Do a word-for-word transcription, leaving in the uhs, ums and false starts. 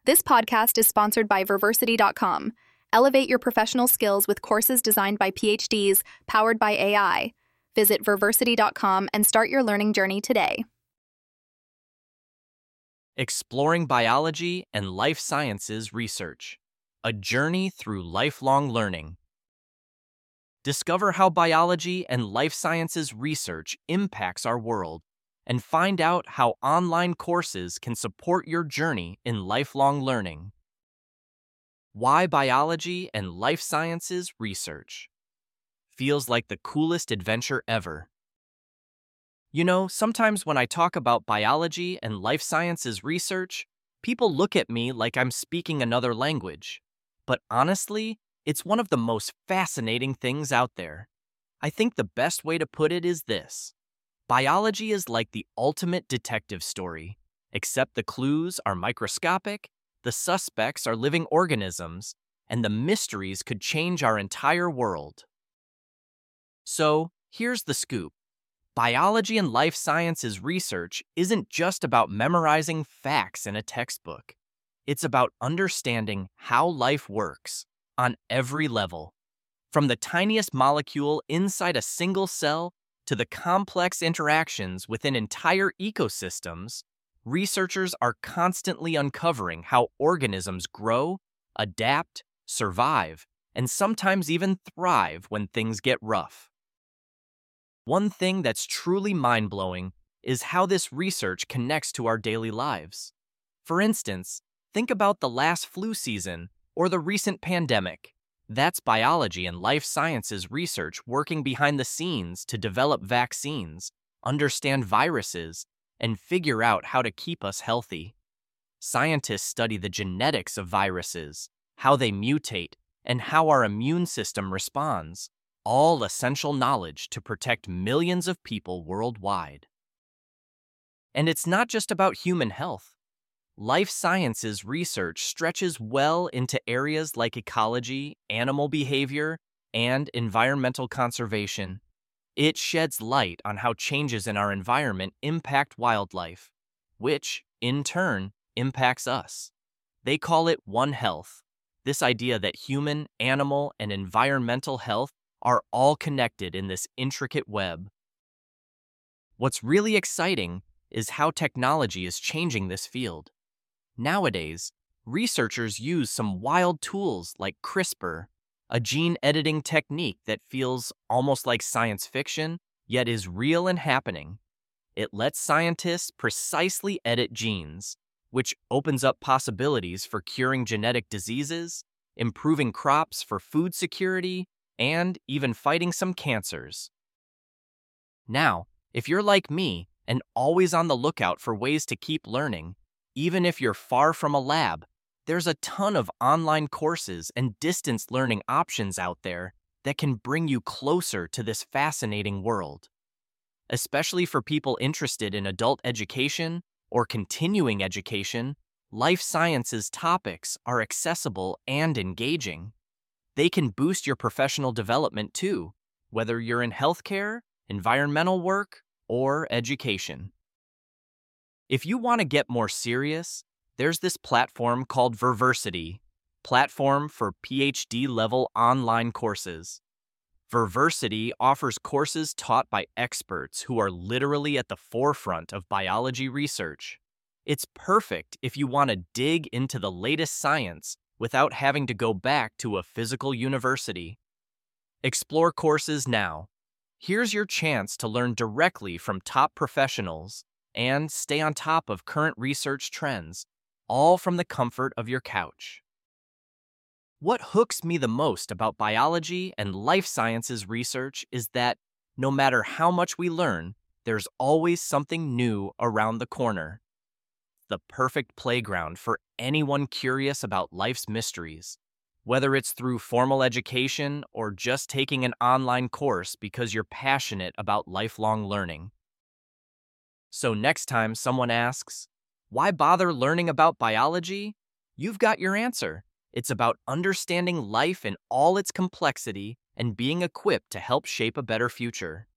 This podcast is sponsored by Verversity dot com. Elevate your professional skills with courses designed by PhDs, powered by A I. Visit Verversity dot com and start your learning journey today. Exploring Biology and Life Sciences Research, a journey through lifelong learning. Discover how biology and life sciences research impacts our world, and find out how online courses can support your journey in lifelong learning. Why biology and life sciences research feels like the coolest adventure ever. You know, sometimes when I talk about biology and life sciences research, people look at me like I'm speaking another language. But honestly, it's one of the most fascinating things out there. I think the best way to put it is this. Biology is like the ultimate detective story, except the clues are microscopic, the suspects are living organisms, and the mysteries could change our entire world. So, here's the scoop. Biology and life sciences research isn't just about memorizing facts in a textbook. It's about understanding how life works on every level. From the tiniest molecule inside a single cell to the complex interactions within entire ecosystems, researchers are constantly uncovering how organisms grow, adapt, survive, and sometimes even thrive when things get rough. One thing that's truly mind-blowing is how this research connects to our daily lives. For instance, think about the last flu season or the recent pandemic. That's biology and life sciences research working behind the scenes to develop vaccines, understand viruses, and figure out how to keep us healthy. Scientists study the genetics of viruses, how they mutate, and how our immune system responds, all essential knowledge to protect millions of people worldwide. And it's not just about human health. Life sciences research stretches well into areas like ecology, animal behavior, and environmental conservation. It sheds light on how changes in our environment impact wildlife, which, in turn, impacts us. They call it One Health, this idea that human, animal, and environmental health are all connected in this intricate web. What's really exciting is how technology is changing this field. Nowadays, researchers use some wild tools like CRISPR, a gene editing technique that feels almost like science fiction, yet is real and happening. It lets scientists precisely edit genes, which opens up possibilities for curing genetic diseases, improving crops for food security, and even fighting some cancers. Now, if you're like me and always on the lookout for ways to keep learning, even if you're far from a lab, there's a ton of online courses and distance learning options out there that can bring you closer to this fascinating world. Especially for people interested in adult education or continuing education, life sciences topics are accessible and engaging. They can boost your professional development too, whether you're in healthcare, environmental work, or education. If you want to get more serious, there's this platform called Verversity, platform for PhD-level online courses. Verversity offers courses taught by experts who are literally at the forefront of biology research. It's perfect if you want to dig into the latest science without having to go back to a physical university. Explore courses now. Here's your chance to learn directly from top professionals and stay on top of current research trends, all from the comfort of your couch. What hooks me the most about biology and life sciences research is that no matter how much we learn, there's always something new around the corner. The perfect playground for anyone curious about life's mysteries, whether it's through formal education or just taking an online course because you're passionate about lifelong learning. So next time someone asks, why bother learning about biology? You've got your answer. It's about understanding life in all its complexity and being equipped to help shape a better future.